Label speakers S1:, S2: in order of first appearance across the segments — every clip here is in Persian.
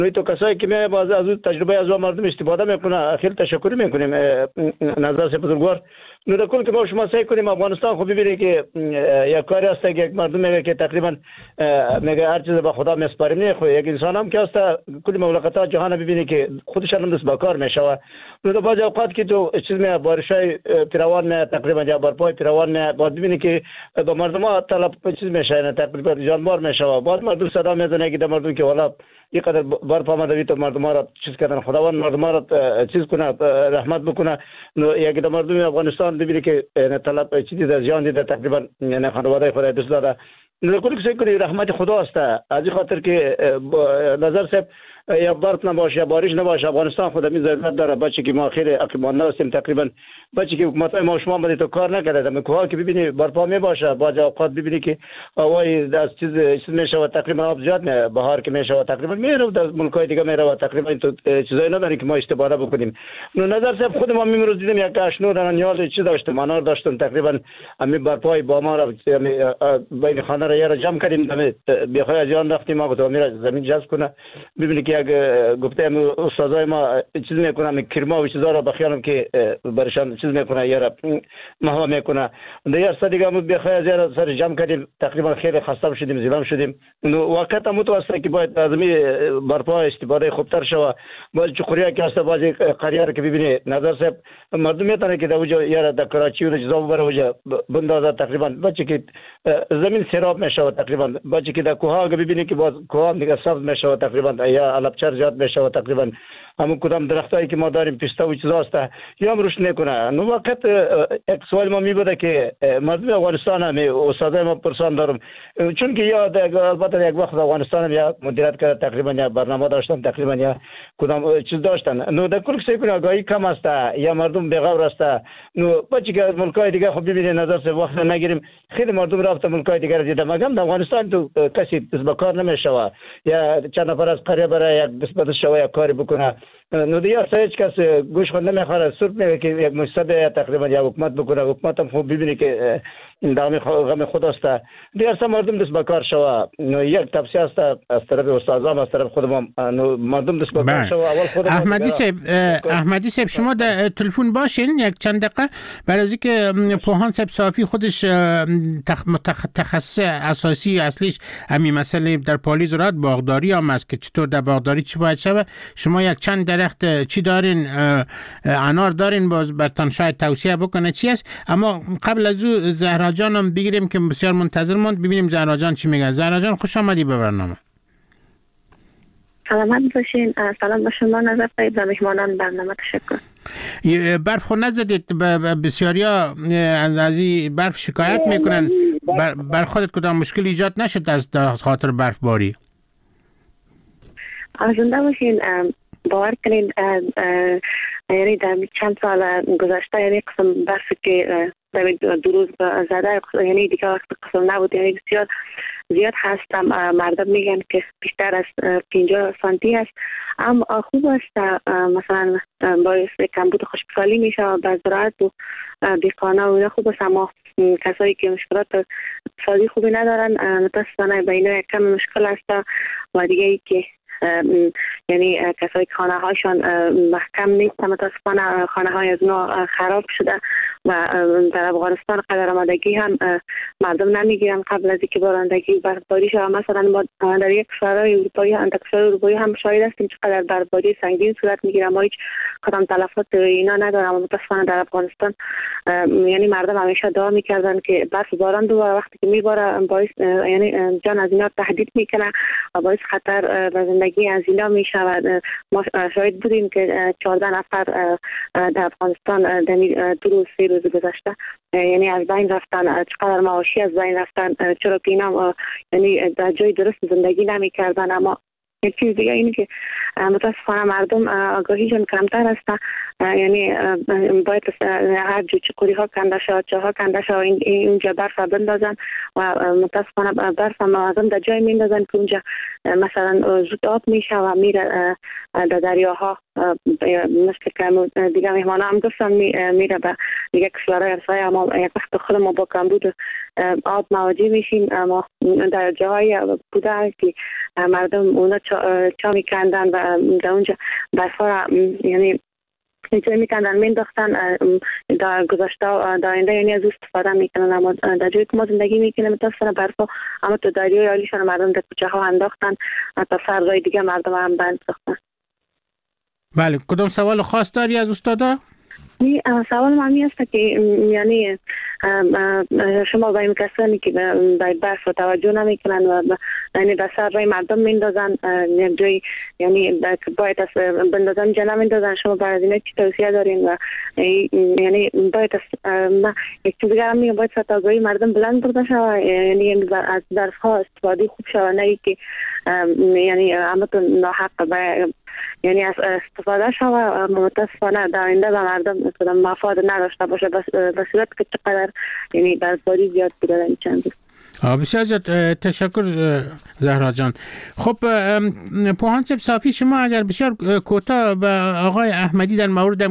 S1: روی تو کسایی که می باز از تجربه از مردم استفاده میکنه، خیلی تشکر میکنیم نظر سه بزرگوار. نو در کل که ما شما سعی کنیم افغانستان خب ببینید که یک کاری است که یک مردم میگه که تقریبا میگه هر چیز به خدا میسپاریم. نه خو یک انسان هم که است کل مملکت‌ها جهان ببینید که خودش هم دست به کار میشوه. نو در بعض اوقات که تو چیز می بارشای پیروان می تقریبا یا برپای پیروان می باز ببینید که به مردم ها طلب چیز میشه، تقریبا جانبار میشوه. بعد مردم صدا میزنه که در مردم که والا اینقدر برف آمده تو مردم ها را چیز کردن، خداوند مردم ها را چیز کنه، رحمت بکنه. یک در مردم افغانستان ببینید که طلب چیزی در زیان دیده، تقریبا یعنی خانواده خود دوست داره. نکته که سعی رحمت خدا است. از این خاطر که نظر صاحب یا برف نباشه یا بارش نباشه، افغانستان خود می ضرورت داره. بچه که ما خیلی عقیمانه هستیم، تقریبا بچه که حکومت ما شما بده تو کار نکرده. میگه که ببینی برپا می باشه، بعض اوقات ببینی که هوای از چیز میشه و تقریبا آب زیاد نه، بهار که میشه و تقریبا میره در ملک‌های دیگه میره و تقریبا تو چیزایی نداره که ما استفاده بکنیم. نظر صاحب خود ما میمروز دیدیم یک اشنو در نیال چیز داشتم، انار داشتم، تقریبا همین برپای با ما را بین خانه را یه جمع کردیم، بخوای از آن رفتیم ما گفتم میره زمین جذب کنه. ببینید که یک گفتم استادای ما چیز میکنه، کرما و چیزا را بخیالم که برشان چیز میکنه، یارا محو میکنه. دیگه سر دیگه بود بخوای از یارا سر جمع کردیم، تقریبا خیلی خسته شدیم، زیرم شدیم. وقت متوسط که باید از می برپا استفاده خوبتر شوه. باز چخوریا که است، باز قریه را که ببینی نظر صاحب مردم میتونه که در وجه یارا در کراچی و چیزا بره وجه بندازه، تقریبا بچه که زمین سیراب میشه، تقریبا بچه که در کوها ببینی که باز کوها دیگه سبز میشه، تقریبا یا علبچر زیاد میشه، تقریبا همون کدام درختایی که ما داریم پیستا و چیزا است یا هم رشد نکنه. نو وقت یک سوال ما می بوده که مردم افغانستان هم استادای ما پرسان دارم، چون که یا البته یک وقت افغانستان هم یا مدیریت کرده، تقریبا یا برنامه داشتن، تقریبا یا کدام چیز داشتن. نو در کل سعی کنه آگاهی کم است یا مردم بی‌غور است. نو بچه که از ملک‌های دیگه خب ببینید نظر سه وقت نگیریم، خیلی مردم رفت ملک‌های دیگه دیدم، مگر در افغانستان تو کسی دست به کار نمیشه یا چند نفر از قریه برای یک دست به دست شوه یک کاری بکنه. نو دیگه هیچ کس گوش خود نمیخوره، صرف میگه که یک مستبد تقریبا یا حکومت بکنه. حکومت هم خوب ببینی که غم خود است. دیگه اصلا مردم دست به کار شوه. یک توصیه است از طرف استادان، از طرف خودم، مردم دست به کار شوه. اول خودم
S2: احمدی صاحب شما در تلفن باشین یک چند دقیقه، برای از اینکه پوهان صاحب صافی خودش تخصص اساسی اصلیش همین مسئله در پالیز زراعت باغداری هم است که چطور در باغداری چی باید شود. شما یک چند درخت چی دارین؟ انار دارین؟ باز برتان شاید توصیه بکنه چی است. اما قبل از او زهرا جانم بگیریم که بسیار منتظر موند، ببینیم زهرا جان چی میگه. زهرا جان خوش آمدی به برنامه.
S3: سلامت باشین. سلام به شما نظر فرید و مهمانان برنامه. تشکر.
S2: برف خود نزدید؟ بسیاری ها از این برف شکایت میکنن. بر خودت کدام مشکل ایجاد نشد از خاطر برف باری؟
S3: زنده باشین. باور کنین یعنی در چند سال گذشته یعنی قسم برفی که در دو روز زده یعنی دیگه وقت قسم نبود، یعنی بسیار زیاد هست. مردم میگن که بیشتر از 50 سانتی هست. اما خوب است، مثلا باعث کمبود خشکسالی میشه و به زراعت و دهقانا و اینا خوب است. اما کسایی که مشکلات اقتصادی خوبی ندارن متاسفانه به اینا کم مشکل است. و دیگه ای که یعنی کسایی که خانه هاشون محکم نیست، متاسفانه خانه های از اونا خراب شده و در افغانستان قدر آمادگی هم مردم نمیگیرن قبل از اینکه بارندگی برفباری شود. مثلا ما در یک کشورهای اروپایی هم شاهد هستیم چقدر برفباری سنگین صورت میگیره، ما هیچ کدام تلفات اینا نداریم. متاسفانه در افغانستان یعنی مردم همیشه دعا میکردن که برف باران دوباره وقتی که میباره باعث یعنی جان از اینا تهدید میکنه و باعث خطر به زندگی از اینا میشود. ما شاهد بودیم که 14 نفر در افغانستان در 2 روز 3 روز گذشته یعنی از بین رفتن. چقدر معاشی از بین رفتن، چرا که اینا یعنی در جای درست زندگی نمیکردن. اما یک چیز دیگه اینه که متاسفانه مردم آگاهیشون کمتر است. یعنی باید هر جو چقوری ها کنده شد، جاها کنده شد، اینجا برف بندازن و متاسفانه برف معظم در جای میندازن که اونجا مثلا زود آب میشه و میره در دریاها مثل که دیگه مهمان هم گفتم میره به دیگه کشورهای ارسای، اما یک وقت خود ما با کمبود آب مواجه میشیم. اما در جاهای بوده که مردم اونا چا میکندن و در اونجا برفا یعنی اینجا میکندن مینداختن در گذشته در آینده، یعنی از استفاده میکنن. اما در جایی که ما زندگی میکنیم متاسفانه برفا اما تو دریای عالیشان مردم در کوچه ها انداختن تا فرقای دیگه مردم هم بند ساختن.
S2: بله، کدام سوال خاص داری از استادا؟
S3: سوال معنی است که یعنی شما به این کسانی که به برف توجه نمیکنن و یعنی به سر رای مردم میندازن یک جایی، یعنی باید بندازن جا نمیندازن، شما برای اینا چی توصیه دارین؟ و یعنی باید یک چیز دیگر هم میگم، باید سطح مردم بلند برده شود، یعنی از برف ها استفاده خوب شود، نه که یعنی همتون ناحق یعنی از استفاده شود متاسفانه در آینده به مردم مفاد نداشته باشه، به صورت که چقدر یعنی برفباری زیاد بوده در این چند روز.
S2: بسیار زیاد تشکر زهرا جان. خب پوهان صافی، شما اگر بسیار کوتاه به آقای احمدی در مورد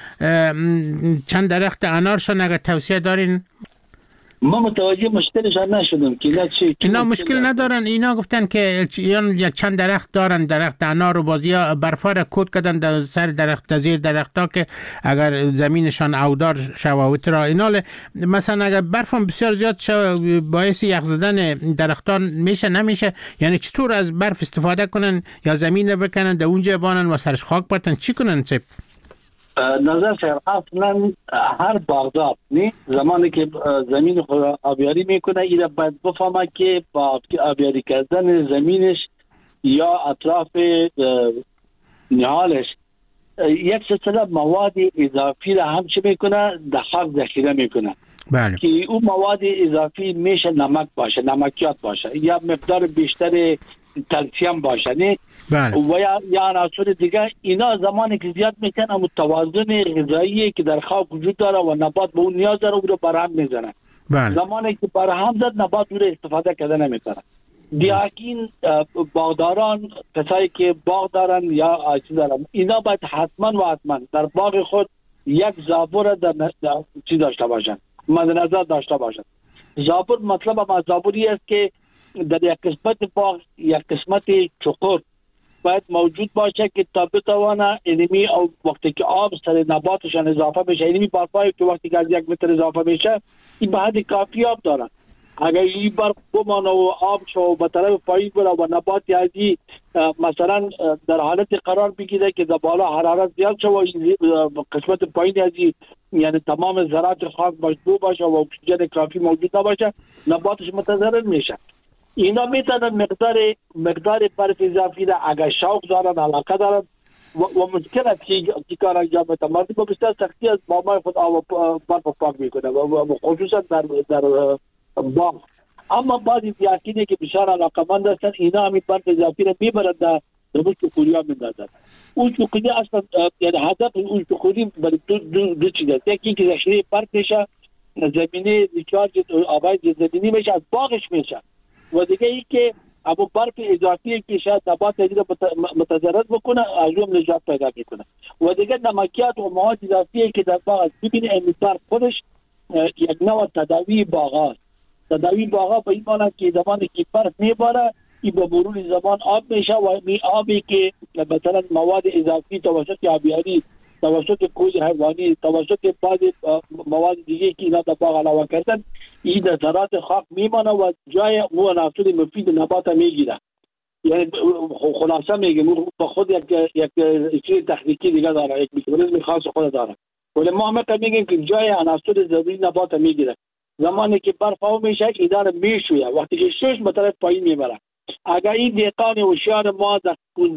S2: چند درخت انارشان اگر توصیه دارین؟
S4: ما متوجه مشکلشان نشدم که
S2: اینا مشکل ندارن. اینا گفتن که یک چند درخت دارن، درخت انار و بازیا برفا را کود کردن در سر درخت، زیر درختا که اگر زمینشان اودار شواوت را اینال مثلا اگر برفان بسیار زیاد شو باعث یخ زدن درختان میشه نمیشه، یعنی چطور از برف استفاده کنن یا زمین بکنن در اونجا بانن و سرش خاک برتن چی کنن؟ چه
S4: نظر شهر اصلا هر باغدار زمانی که زمین خود آبیاری میکنه اینا باید بفهمه که با آبیاری کردن زمینش یا اطراف نهالش یک سلسله مواد اضافی را هم چه میکنه در خاک ذخیره میکنه.
S2: بله.
S4: که اون مواد اضافی میشه نمک باشه، نمکیات باشه، یا مقدار بیشتر کلسیم باشه نه.
S2: بله.
S4: و یا عناصر دیگه. اینا زمانی که زیاد میشن اما توازن غذایی که در خاک وجود داره و نبات به اون نیاز داره او رو برهم میزنه.
S2: بله.
S4: زمانی که برهم زد نبات او رو استفاده کرده نمیکنه. دیاکین باغداران کسایی که باغ دارن یا چیز دارن اینا باید حتما و حتما در باغ خود یک زابور در چیز داشته باشن، مد نظر داشته باشن. زابور مطلب ما زابوری است که در یک قسمت باغ یک قسمت چقور باید موجود باشه که تا بتوانه اینمی او وقتی که آب سر نباتشان اضافه بشه، اینمی برفایی که وقتی که از 1 متر اضافه میشه این به حد کافی آب دارن. اگر این برف بمانه و آب شو به طرف پایین بره و نبات یعنی مثلا در حالت قرار بگیره که در بالا حرارت زیاد شو و قسمت پایین یعنی تمام ذرات خاک مشبوع باشه و اکسیژن کافی موجود نباشه نباتش متضرر میشه. اینا میتونن مقدار برف اضافی را اگر شوق دارن علاقه دارن و ممکن است که کار انجام بدن. مردم با بسیار سختی از بابای خود آب برف پاک میکنه و خصوصا در باغ. اما بعضی دیاکینه که بسیار علاقمند هستن اینا همین برف اضافی را میبرن در روی چکوری ها میندازن. اون چکوری اصلا یعنی هدف اون چکوری برای دو چیز است. یکی که ذخیره برف میشه، زمینه ریچارج آبای زمینی میشه، از باغش میشه. و دیگه ای که ابو برف اضافی که شاید نبات دیگه متضرر بکنه از اون نجات پیدا میکنه. و دیگه نمکیات و مواد اضافی که در باغ ببینه این برف خودش یک نوع تداوی باغ است. تداوی باغ به این معنی که زمانی که برف میباره این به مرور زمان آب میشه و این آبی که مثلا مواد اضافی توسط آبیاری، توسط کوز حیوانی، توسط بعض مواد دیگه که اینا در باغ علاوه کردن این در ذرات خاک میمانه و جای او عناصر مفید نبات میگیره. یعنی خلاصه میگم با خود یک چیز تکنیکی دیگه داره، یک میکانیزم خاص خود داره. ولی ما هم میگیم که جای عناصر ضروری نبات میگیره. زمانی که برف او میشه اینا میشویه، وقتی که شوش به طرف پایین میبره. اگر این دیقان هوشیار ما در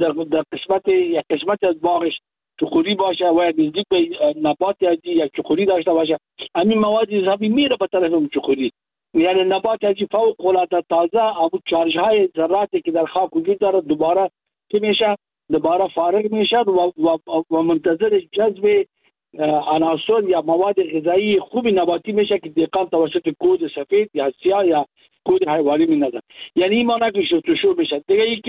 S4: قسمت از باغش چخوری باشه و نزدیک به نبات یک چخوری داشته باشه، همین مواد اضافی میره به طرف اون چخوری. یعنی نبات فوق العاده تازه ابو چارج های ذراتی که در خاک وجود داره دوباره چی میشه؟ دوباره فارغ میشه و منتظر جذب عناصر یا مواد غذایی خوبی نباتی میشه که دیقان توسط کود سفید یا سیاه یا کود حیوانی میندازه. یعنی این معنی که شور میشه. دیگه ای که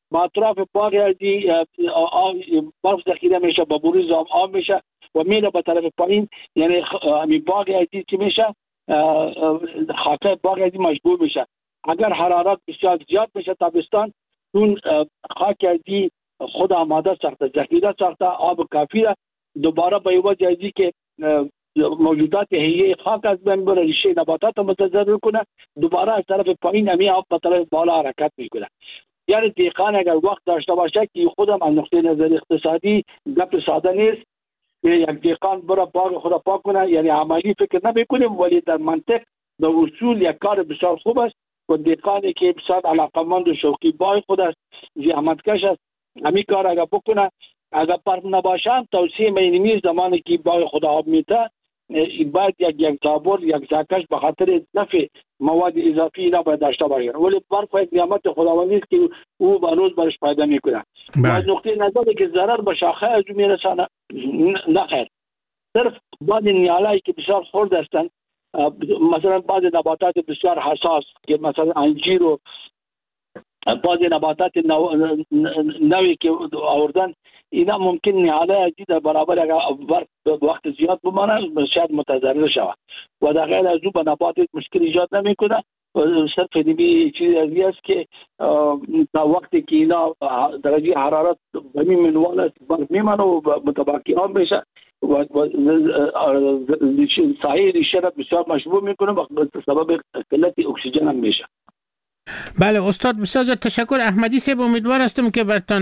S4: با اطراف باغ ارضی برف ذخیره میشه، با بروز آب میشه و میره به طرف پایین. یعنی همین باغ ارضی که میشه خاک باغ ارضی مشبوع میشه. اگر حرارت بسیار زیاد میشه تابستان، اون خاک ارضی خود آماده ساخته، ذخیره ساخته، آب کافی را دوباره به وجه ارضی که موجودات حیه خاک از بین بره، ریشه نباتات متضرر کنه، دوباره از طرف پایین همی آب به طرف بالا حرکت میکنه. یعنی دهقان اگر وقت داشته باشه که خودم از نقطه نظر اقتصادی گپ ساده نیست، یک دهقان برای باغ خود پاک کنه، یعنی عملی فکر نمیکنیم، ولی در منطق در اصول یک کار بسیار خوب است و دهقانی که بسیار علاقمند و شوقی باغ خود است، زحمتکش است، همین کار اگر بکنه، اگر پر نباشم توصیه مینیمی زمانی که باغ خود آب میده باید یک تابور یک زاکش به خاطر نفع مواد اضافی اینا باید داشته باشه، ولی برف یک نعمت خداوندی است که او به روز برش پیدا میکنه. از نقطه نظری که ضرر به شاخه از او میرسانه نه خیر. صرف بعض نیالایی که بسیار خرد هستند، مثلا بعض نباتات بسیار حساس که مثلا انجیر و بعض نباتات نوی که آوردن، اینا ممکن نهاله ازی در برابر اگر وقت زیاد بمانه شاید متضرر شود و در غیر از او به نبات مشکل ایجاد نمیکنه. صرف دیمی چیزی ازی است که تا وقتی که اینا درجه حرارت بمی منوال است برف میمانه و متباکی آب میشه و سایه ریشه را بسیار مشبوع میکنه و سبب قلت اکسیژن هم میشه.
S2: بله استاد بسیار تشکر. احمدی صاحب امیدوار هستم که برتان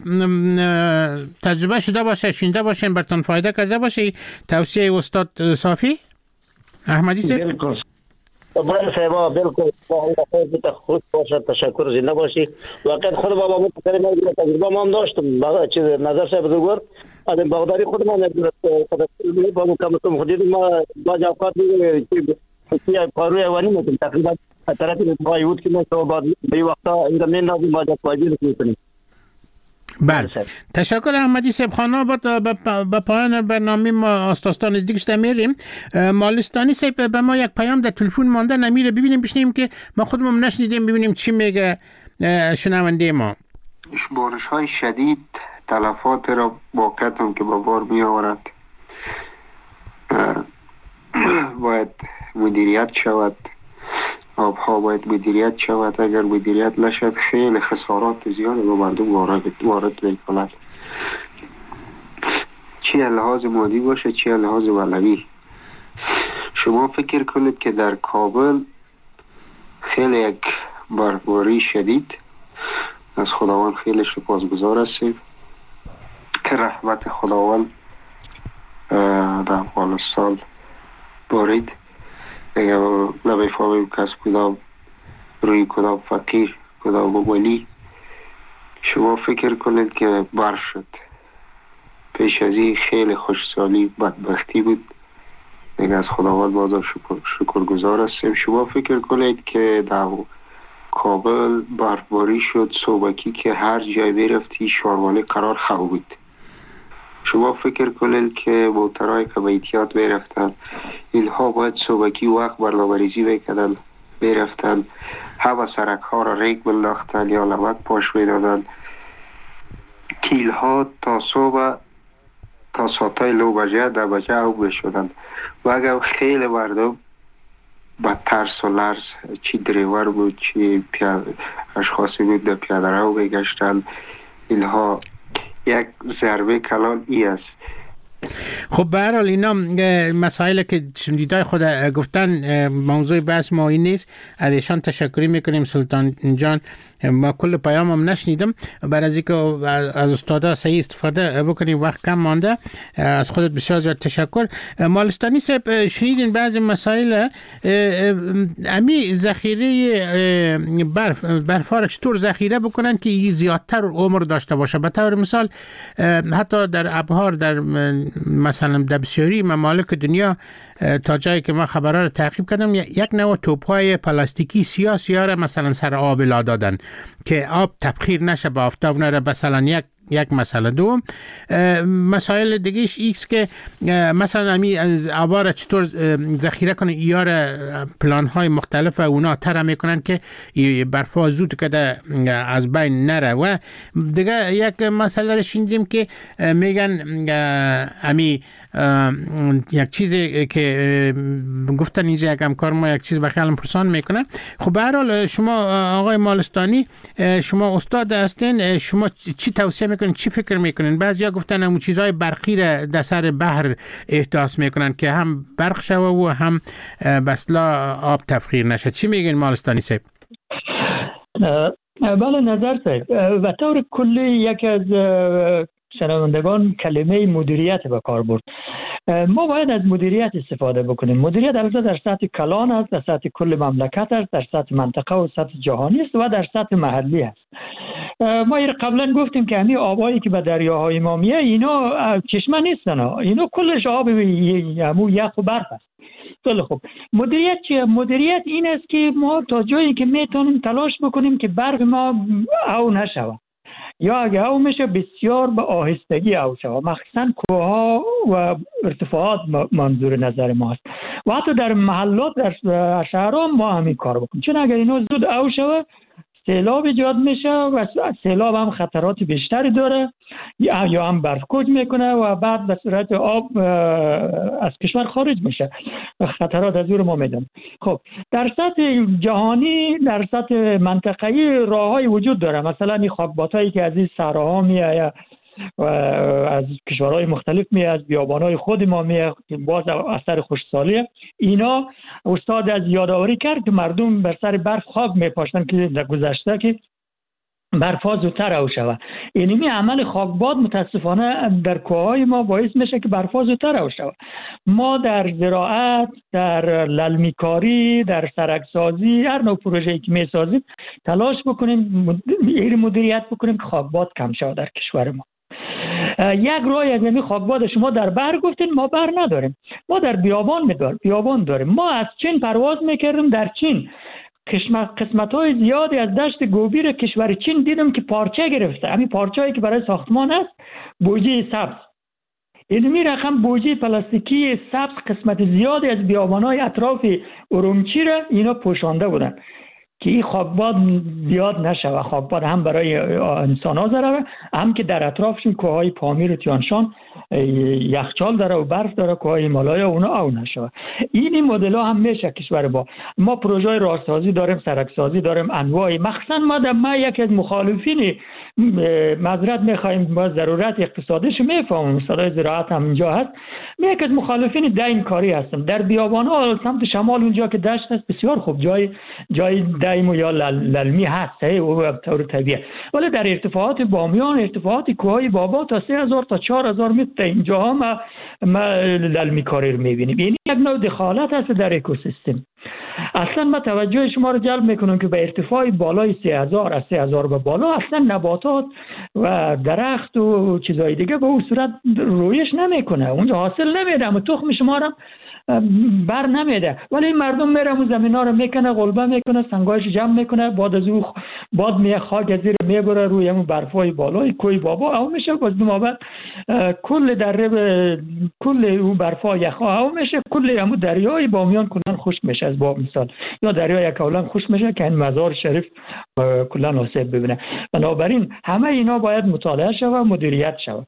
S2: تجربه شده باشه، شنیده باشین، برتان فایده کرده باشه توصیه استاد صافی. احمدی صاحب
S1: بالکل بله صاحب، بالکل خودت خوش باشه، تشکر، زنده باشی. واقعا خود بابا متکرم تجربه ما هم داشتم، بعد چیز نظر صاحب بزرگوار از باغداری خود ما با مکمل خودی ما با جواب دیگه که کارو ایوانی میکنیم تقریبا طرف پایود که ما بعد به وقتا این زمین نازی ما جا پایین میکنیم.
S2: بله تشکر احمدی صاحب. خانه با پایان برنامه ما آستان نزدیک شده میریم. مالستانی صاحب به ما یک پیام در تلفن مانده، نمیره ببینیم بشنیم که ما خودمون نشنیدیم، ببینیم چی میگه شنونده ما.
S5: بارش های شدید تلفات را واقعیت هم که با بار می آورد، باید مدیریت شود، آبها باید مدیریت شود. اگر مدیریت نشد خیلی خسارات زیاد به مردم وارد می‌کند، چه لحاظ مادی باشه چه لحاظ معنوی. شما فکر کنید که در کابل خیلی یک برفباری شدید، از خداوند خیلی سپاسگزار هستیم که رحمت خداوند در افغانستان بارید. اگر نمیفهمیم کس کدام روی کدام فقیر کدام ولی. شما فکر کنید که برف شد، پیش از این خیلی خوشسالی بدبختی بود، دیگه از خداوند بازم شکرگزار هستیم. شما فکر کنید که در کابل برفباری شد، صبحکی که هر جای برفتی شاروانه قرار خواه بود. شما فکر کنید که موترهای که به احتیاط برفتن، اینها باید صبحکی وقت برنامه‌ریزی میکردن، برفتن همه سرک ها را ریگ بنداختن یا نمک پاش میدادن، کیل ها تا صبح تا ساعتای 9 بجه 10 بجه او بشدن و اگر خیلی مردم با ترس و لرز، چی دریور بود چی اشخاصی بود در پیاده رو بگشتن، اینها یک ضربه کلان ای است.
S2: خب به هر حال اینا مسائل که شنیدای خود گفتن، موضوع بحث ما این نیست. از ایشان تشکری میکنیم سلطان جان. ما کل پیام هم نشنیدم، برای از اینکه از استادا صحیح استفاده بکنیم، وقت کم مانده. از خودت بسیار زیاد تشکر. مالستانی صاحب شنیدین بعضی مسائل امی ذخیره برفا را چطور ذخیره بکنن که زیادتر عمر داشته باشه؟ به طور مثال حتی در ابحار، در مثلا در بسیاری ممالک دنیا تا جایی که ما خبرها رو تعقیب کردم، یک نوع توپ‌های پلاستیکی سیاه را مثلا سر آب لا دادن که آب تبخیر نشه، با آفتاب نره، مثلا یک یک مسئله. دوم مسائل دیگهش ایکس که مثلا امی از آوار چطور ذخیره کنن ایار پلان های مختلف و اونا تر میکنن که برفا زود کده از بین نره. و دیگه یک مسئله شنیدیم که میگن امی یک چیزی که گفتن اینجا یک همکار ما یک چیز بخیالم پرسان میکنه. خب به هر حال شما آقای مالستانی شما استاد هستین، شما چی توصیه میکنین، چی فکر میکنین؟ بعضیا گفتن همون چیزهای برقی را در سر بحر احداث میکنن که هم برق شوه و هم بسلا آب تفخیر نشه. چی میگین مالستانی صاحب؟
S6: بله نظر صاحب، و طور کلی یکی از شنوندگان کلمه مدیریت به کار برد. ما باید از مدیریت استفاده بکنیم. مدیریت البته در سطح کلان است، در سطح کل مملکت است، در سطح منطقه و سطح جهانی است و در سطح محلی است. ما قبلا گفتیم که همین آبایی که به دریاهای ما میاد اینا چشمه نیستن، اینا کلش آب یخ و برف است. خیلی خوب. مدیریت چیه؟ مدیریت این است که ما تا جایی که میتونیم تلاش بکنیم که برف ما او نشود، یا اگه او میشه بسیار به آهستگی او شود، مخصوصا کوهها و ارتفاعات منظور نظر ما است. و حتی در محلات در شهرها ما همین کار بکنیم، چون اگر اینو زود او شود سیلاب ایجاد میشه و سیلاب هم خطرات بیشتری داره، یا هم برف کوچ میکنه و بعد به صورت آب از کشور خارج میشه. خطرات از ما میدن. خب در سطح جهانی، در سطح منطقه‌ای راههای وجود داره. مثلا این خاکباتایی که از این صحراها میاد و از کشورهای مختلف میاد، از بیابانهای خود ما میاد، باز اثر خشکسالیه. اینا استاد از یادآوری کرد که مردم بر سر برف خواب میپاشتن که در گذشته که برفا زودتر او شود. اینمی عمل خاکباد متاسفانه در کوههای ما باعث میشه که برفا زودتر او شود. ما در زراعت، در للمیکاری، در سرکسازی، هر نوع پروژه‌ای که میسازیم تلاش بکنیم مدیریت بکنیم که خاکباد کم شود در کشور ما. یک راه از این خاکباد شما در بحر گفتین، ما بحر نداریم، ما در بیابان داریم. ما از چین پرواز میکردیم، در چین قسمت‌های زیادی از دشت گوبی کشور چین دیدم که پارچه گرفته. همین پارچه‌ای که برای ساختمان است، بوجه سبز. این رقم بوجه پلاستیکی سبز قسمت زیادی از بیابان‌های اطراف ارومچی را اینا پوشانده بودن که این خاکباد زیاد نشه. خاکباد هم برای انسان‌ها ضرره، هم که در اطرافشون کوههای پامیر و تیانشان یخچال داره و برف داره، کوههای هیمالایا اونا او نشه. این مدل ها هم میشه کشور ما پروژه راهسازی داریم، سرکسازی داریم، انواعی. مخصوصا ما یک از مخالفین معذرت میخوایم، با ضرورت اقتصادیش میفهمم، صدای زراعت هم اینجا هست، یک از مخالفین دایم کاری هستم. در بیابان‌ها سمت شمال اونجا که دشت هست بسیار خوب جای دایم یا للمی هست و طور طبیعی، ولی در ارتفاعات بامیان، ارتفاعات کوههای بابا تا 3000 تا 4000 متر اینجا ما للمی کاری رو میبینیم. یعنی یک نوع دخالت هست در اکوسیستم. اصلا ما توجه شما رو جلب میکنم که به ارتفاع بالای 3000 از 3000 به بالا اصلا نباتات و درخت و چیزهای دیگه به اون صورت رویش نمیکنه، اونجا حاصل نمیده، اما تخم شما رو بر نمیده. ولی مردم میره اون زمینا رو میکنه، غلبه میکنه، سنگایش جمع میکنه، بعد از او باد میه خاک از زیر میبره روی همون برفای بالای کوی بابا او میشه، باز دوباره کل دره کل اون برفا یخا او میشه، کل همون دریای بامیان کلا خشک میشه. از باب مثال یا دریای کولان خشک میشه که این مزار شریف کلا آسیب ببینه. بنابراین همه اینا باید مطالعه شود، مدیریت شود.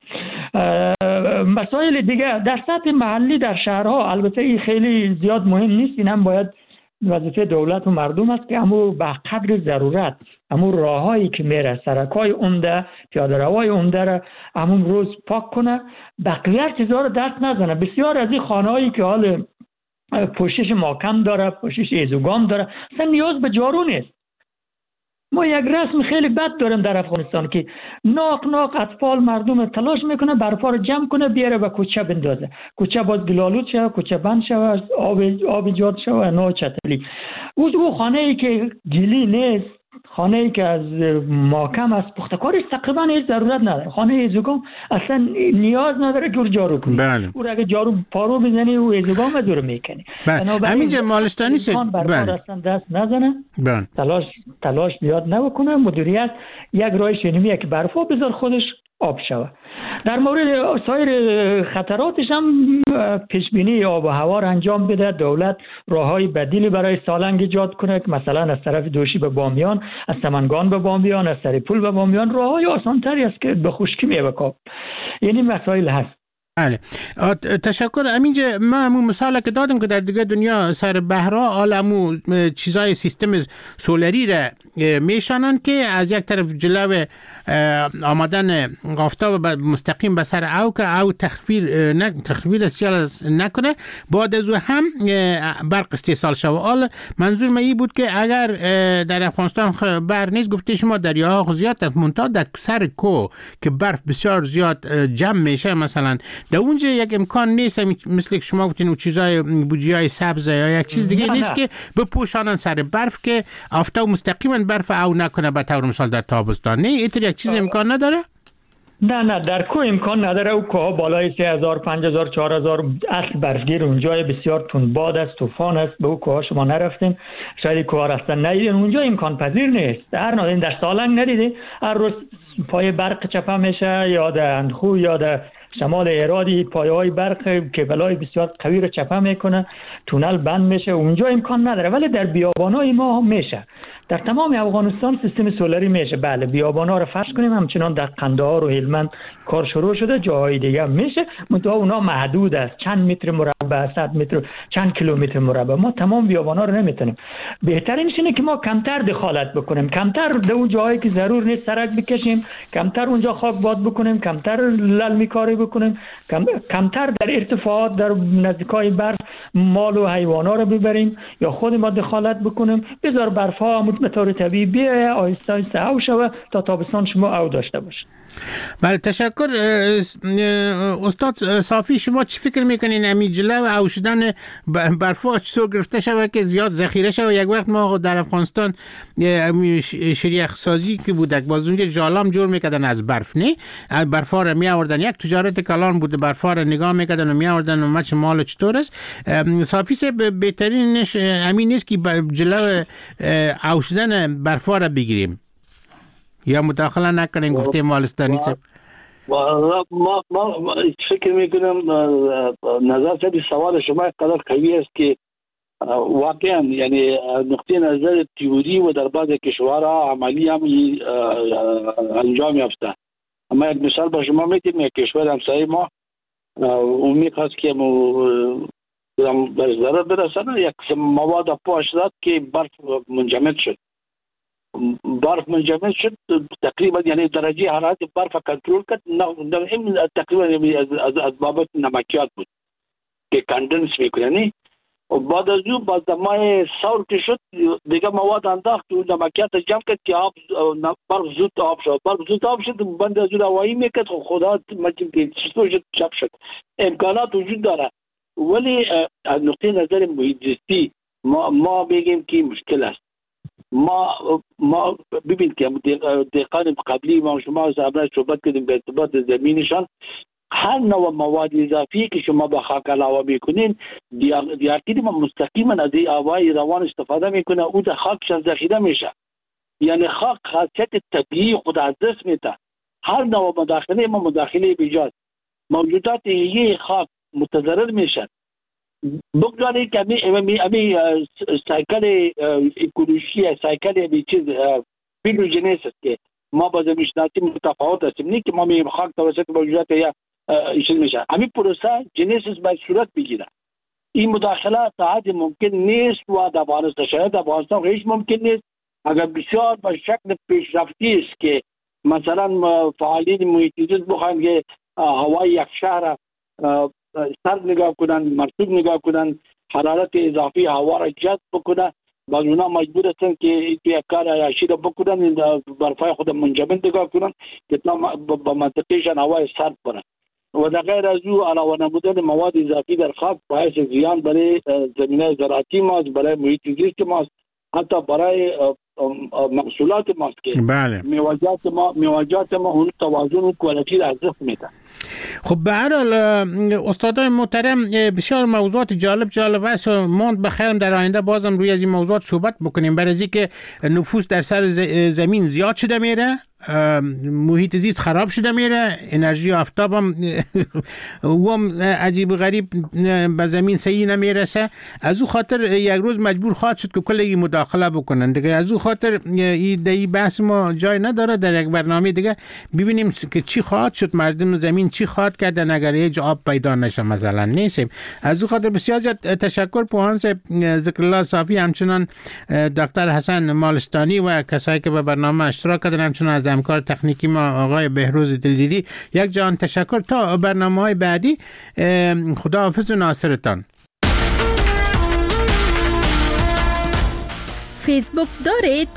S6: مسائل دیگه در سطح محلی در شهرها البته این خیلی زیاد مهم نیست، این هم باید وظیفه دولت و مردم است که همون به قدر ضرورت همون راههایی که میره، سرکای عمده، پیاده روهای عمده را همون روز پاک کنه، بقیه چیزا رو دست نزنه. بسیار از این خانه‌هایی که حال پوشش محکم داره، پوشش ایزوگام داره، اصلا نیاز به جارو نیست. ما یک رسم خیلی بد داریم در افغانستان که ناق اطفال مردم تلاش میکنه برفا رو جمع کنه بیاره به کوچه بندازه، کوچه باز گلالود شود، کوچه بند شود، آب ایجاد شود، نوع چتلی. او خانه ای که گلی نیست، خانه ای که از محکم است، پختکارش تقریبا هیچ ضرورت نداره. خانه ایزوگام اصلا نیاز نداره که جارو کنی.
S2: بله.
S6: او اگه جارو پارو بزنی او ایزوگام رو دور میکنی.
S2: همینجا مالستانی
S6: بله. اصلا دست نزنه.
S2: بله.
S6: تلاش زیاد نکنه. مدیریت یک راهش اینمیه که برفا بذار خودش آب شود. در مورد سایر خطراتش هم پیش بینی آب و هوا را انجام بده. دولت راههای بدیلی برای سالنگ ایجاد کنه که مثلا از طرف دوشی به بامیان، از سمنگان به بامیان، از سریپول به بامیان راههای آسان‌تری است که به خشکی میبکاب. یعنی مسائل هست.
S2: بله تشکر. امینجا ما همون مثال که دادم که در دیگه دنیا سر بحرها عالمو چیزای سیستم سولری را میشانن که از یک طرف جلو آمدن آفتاب مستقیم به سر او که او تخویر سیال نکنه، بعد از هم برق استحصال شود. منظور من این بود که اگر در افغانستان برق نیست، گفته شما دریاها زیاد منتها در سر کو که برف بسیار زیاد جمع میشه، مثلا در اونجا یک امکان نیست مثل که شما گفتین اون چیزای بوجیای سبز یا یک چیز دیگه نیست که بپوشانن سر برف که آفتاب مستقیما برف او نکنه به طور مثال در تابستان؟ نه اینطور یک چیز امکان نداره؟
S6: نه در کو امکان نداره. او کوه بالای 3000 5000 4000 اصل برفگیر اونجا بسیار تندباد است، طوفان است. به او کوه شما نرفتین، شاید کوه رفتن ندیدین. اونجا امکان پذیر نیست. هر نادین در سالنگ ندیدین هر روز پای برق چپه میشه یا در اندخو یا در شمال ایرادی پایه‌های برق کیبل‌های بسیار قوی رو چپه میکنه، تونل بند میشه. اونجا امکان نداره، ولی در بیابان‌های ما میشه. در تمام افغانستان سیستم سولری میشه. بله بیابان‌ها رو فرض کنیم همچنان در قندهار و هلمند کار شروع شده، جاهای دیگه میشه، منتها اونا محدود است. چند متر مربع، 100 متر، چند کیلومتر مربع. ما تمام بیابان‌ها رو نمیتونیم. بهترینش اینه که ما کمتر دخالت بکنیم، کمتر در اون جاهایی که ضرور نیست سرک بکشیم، کمتر اونجا خاک باد بکنیم، کمتر للمی کاری بکنیم، کمتر در ارتفاعات در نزدیکای برف مال و حیوانا رو ببریم یا خود ما دخالت بکنیم. بذار برف‌ها به طور طبیعی بیایه، آهسته آهسته او شود تا تابستان شما او داشته باشید.
S2: بله تشکر. استاد صافی شما چی فکر میکنین امی جلو او شدن برفا چطور گرفته شود که زیاد ذخیره شود؟ یک وقت ما در افغانستان شریخ سازی که بودک باز اونجا جالام جور میکردن از برف، نه برفا رو می آوردن، یک تجارت کلان بوده، برفا رو نگاه میکردن و می آوردن و مچ مال چطور است. صافی سے بهترینش همین نیست که جلو او شدن برفا رو بگیریم یا مداخله نکنیم؟ گفته مالستانی سب
S4: ما فکر میکنم نظر سبی سوال شما قدر قوی است که واقعا یعنی نقطه نظر تئوری و در بعض کشورها عملی هم انجام یافته. اما یک مثال با شما میتونم، یک کشور همسایه ما اون میخواست که به ضرر برسانه، یک مواد پاش داد که برف منجمد شد. تقریبا یعنی درجه حرارت برف کنترل کرد. تقریبا از بابت نمکیات بود که کاندنس میکنه. و بعد از اون بعد دمای سور که شد دیگه مواد انداخت و نمکیات جمع کرد که برف زود آب شد. بند از اون هوایی میکرد خدا مجم که چطور شد چپ شد. امکانات وجود داره، ولی از نقطه نظر محیط زیستی ما بگیم که مشکل است. ما ببین که دقیقاً قبلی ما شما صحبت کردیم به ارتباط زمینشان، هر نوع مواد اضافی که شما به خاک علاوه میکنین دیارتیدی ما مستقیما از این آوای روان استفاده میکنه، او در خاکشان ذخیره میشه. یعنی خاک خاصیت طبیعی خود از دست میده. هر نوع مداخله ما مداخله بیجاد، موجودات یه خاک متضرر میشن. بگذارید که امی سایکل اکولوژی، سایکل امی چیز فیلوژنیس است که ما با زمینشناسی متفاوت هستیم، نه که ما می خاک توسط موجودات یا ایشون میشه. همین پروسه جنیسیس باید صورت بگیره. این مداخله تا حد ممکن نیست و در افغانستان شاید در افغانستان هیچ ممکن نیست. اگر بسیار به شکل پیشرفتی است که مثلا فعالین محیط زیست بخواهند که هوای یک شهر سرد نگاه کنن، مرطوب نگاه کنن، حرارت اضافی هوا را جذب بکنن، بعض اونا مجبور هستن که یک کار عیاشی را بکنن، برفای خود منجمد نگاه کنن که با منطقهشان هوای سرد برن. و در غیر از او علاوه نمودن مواد اضافی در خاک باعث زیان برای زمینه زراعتی ماست، برای محیط زیست ماست، حتی برای محصولات ماست که
S2: بله.
S4: میوه‌جات ما اون توازن و کوالیتی را از دست میدن.
S2: خب به هر حال استادان محترم بسیار موضوعات جالب است و ماند بخیرم در آینده بازم روی از این موضوعات صحبت بکنیم، برای اینکه نفوس در سر زمین زیاد شده میره محیط زیست خراب شده میره، انرژی آفتاب هم عجیب و غریب به زمین صحیح نمیرسه. از او خاطر یک روز مجبور خواهد شد که کلی مداخله بکنن دیگه. از او خاطر این بحث ما جای نداره در یک برنامه دیگه ببینیم که چی خواهد شد، مردم زمین چی خواهد کردن اگر هیچ آب پیدا نشه مثلا. نیستیم. از او خاطر بسیار زیاد تشکر پوهان ذکرالله صافی، همچنان دکتر حسن مالستانی و کسایی که به برنامه اشتراک کردن، همچنان از همکار تکنیکی ما آقای بهروز دلیری. یک جان تشکر. تا برنامه‌های بعدی، خداحافظ و ناصرتان.
S7: فیسبوک دارید؟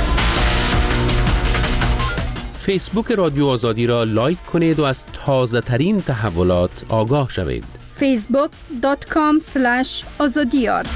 S8: فیسبوک رادیو آزادی را لایک کنید و از تازه ترین تحولات آگاه شوید.
S7: facebook.com/azadiyar.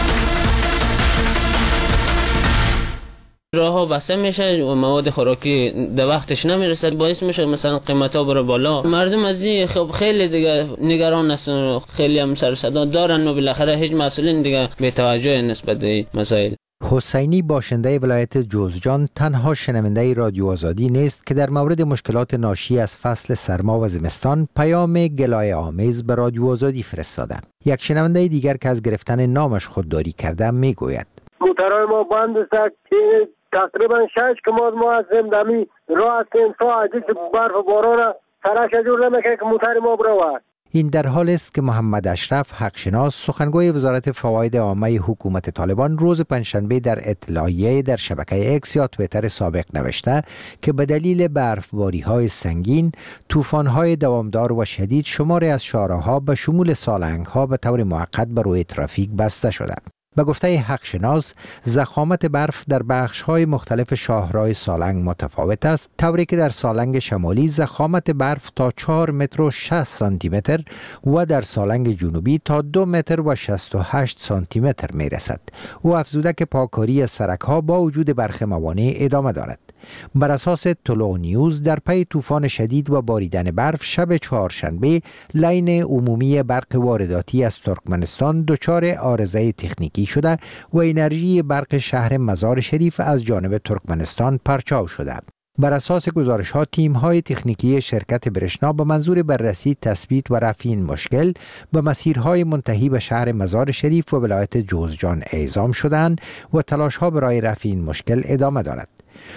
S9: راه ها بسته میشه و مواد خوراکی در وقتش نمیرسد، باعث میشه مثلا قیمت ها بره بالا. مردم از این خب خیلی دیگه نگران هستن، خیلی هم سر صدا دارن و بالاخره هیچ مسئولین دیگه بی توجه نسبت به این مسائل.
S10: حسینی باشنده ولایت جوزجان تنها شنونده رادیو آزادی نیست که در مورد مشکلات ناشی از فصل سرما و زمستان پیام گلایه آمیز به رادیو آزادی فرستاده. یک شنونده دیگر که از گرفتن نامش خودداری کرده میگوید:
S11: موترهای ما بند است که تقریبا 6 کماد ما هستیم دمی راه هستیم، ساعتی که برف و باران سرش جور نمیکنه که موتر ما برود.
S10: این در حال است که محمد اشرف حقشناس، سخنگوی وزارت فواید عامه حکومت طالبان، روز پنجشنبه در اطلاعیه در شبکه اکس یا توییتر سابق نوشته که به دلیل برفباری‌های سنگین، طوفان‌های دوامدار و شدید، شماری از شاهراه‌ها به شمول سالنگ‌ها به طور موقت به روی ترافیک بسته شده. به گفته حقشناس، ضخامت برف در بخش‌های مختلف شاهراه سالنگ متفاوت است، طوری که در سالنگ شمالی ضخامت برف تا 4 متر و 60 سانتی متر و در سالنگ جنوبی تا 2 متر و 68 سانتی متر می رسد. او افزوده که پاکاری سرک‌ها با وجود برخی موانع ادامه دارد. بر اساس طلوع نیوز، در پی طوفان شدید و باریدن برف شب چهارشنبه، لین عمومی برق وارداتی از ترکمنستان دچار عارضه تکنیکی شده و انرژی برق شهر مزار شریف از جانب ترکمنستان پرچاو شده. بر اساس گزارش‌ها، تیم‌های تکنیکی شرکت برشنا به منظور بررسی، تثبیت و رفع این مشکل به مسیرهای منتهی به شهر مزار شریف و ولایت جوزجان اعزام شدند و تلاش‌ها برای رفع این مشکل ادامه دارد.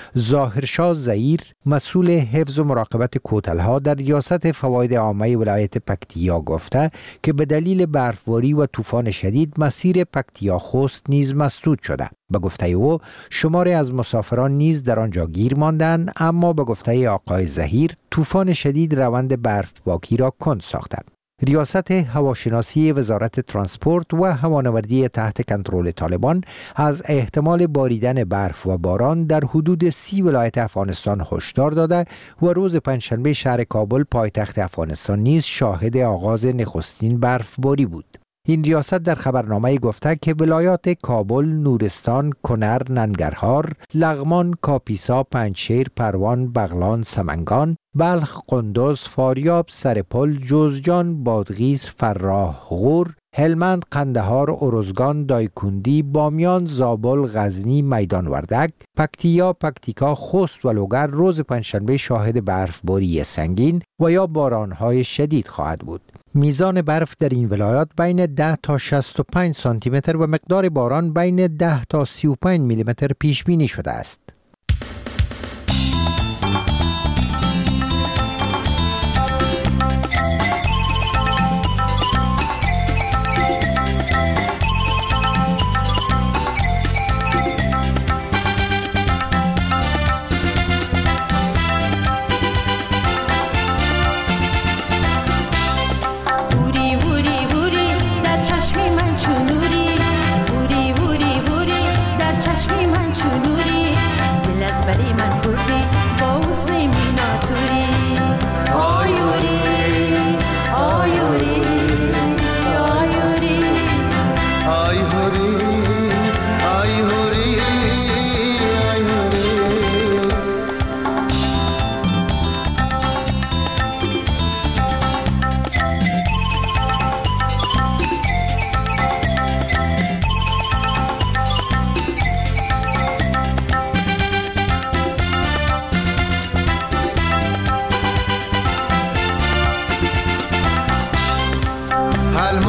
S10: ظاهرشاه زهیر، مسئول حفظ و مراقبت کوتل‌ها در ریاست فواید عامه ولایت پکتیا، گفته که به دلیل برفباری و طوفان شدید مسیر پکتیا خوست نیز مسدود شده. به گفته او، شماری از مسافران نیز در آنجا گیر ماندند، اما به گفته آقای زهیر، طوفان شدید روند برفباری را کند ساخته. ریاست هواشناسی وزارت ترانسپورت و هوانوردی تحت کنترل طالبان از احتمال باریدن برف و باران در حدود 30 ولایت افغانستان هشدار داده و روز پنجشنبه شهر کابل پایتخت افغانستان نیز شاهد آغاز نخستین برفباری بود. این ریاست در خبرنامه گفته که ولایات کابل، نورستان، کنر، ننگرهار، لغمان، کاپیسا، پنجشیر، پروان، بغلان، سمنگان، بلخ، قندوز، فاریاب، سرپل، جوزجان، بادغیس، فراه، غور، هلمند، قندهار، ارزگان، دایکندی، بامیان، زابل، غزنی، میدان وردک، پکتیا، پکتیکا، خوست و لوگر روز پنجشنبه شاهد برفباری سنگین و یا بارانهای شدید خواهد بود. میزان برف در این ولایات بین 10 تا 65 سانتی متر و مقدار باران بین 10 تا 35 میلی متر پیش بینی شده است.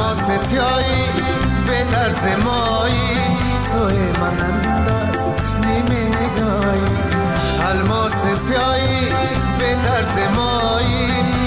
S12: الماس سیایی به طرز مایی سوی من انداز نیمه نگاهی الماس سیایی به طرز مایی